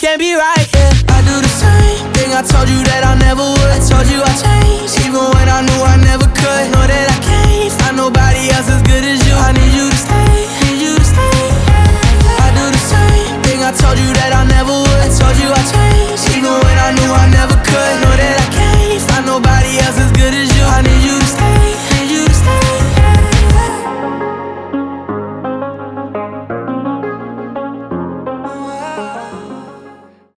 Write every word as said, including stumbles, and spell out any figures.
can't be right, yeah. I do the same thing I told you that I